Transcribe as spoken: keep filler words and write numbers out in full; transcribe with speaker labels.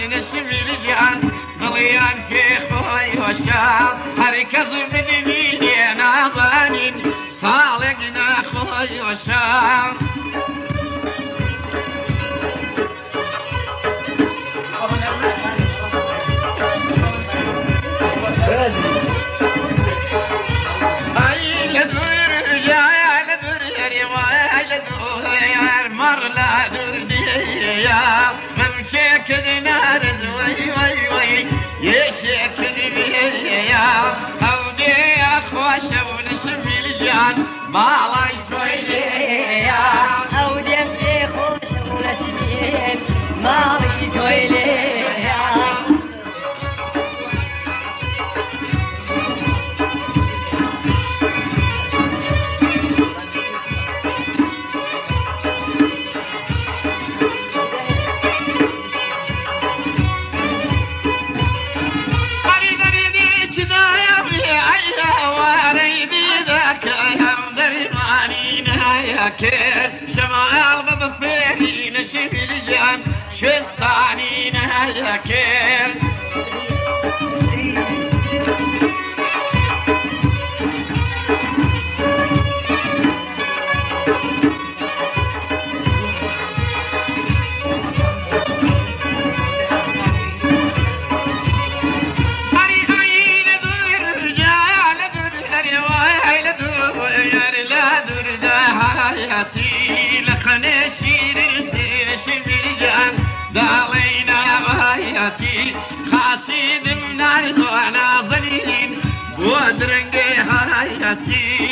Speaker 1: نشمل جان دڵیان پێ خۆی وەشاو هەرکەس بدنی نازانین ساڵێک ناخۆی وەشاو شكدنا رزوي وي وي يشكدني يا أودي أخوش ونسمي الجان بالاي شوي يا
Speaker 2: أودي أخوش ونسمي مالي شوي يا
Speaker 1: شمال بفيري نشيل الجان شستاني نهاية كير لخني شير ترشمي جان دالينا بهايتي خاصيد من نار وانا ظليل بودرنجي هايتي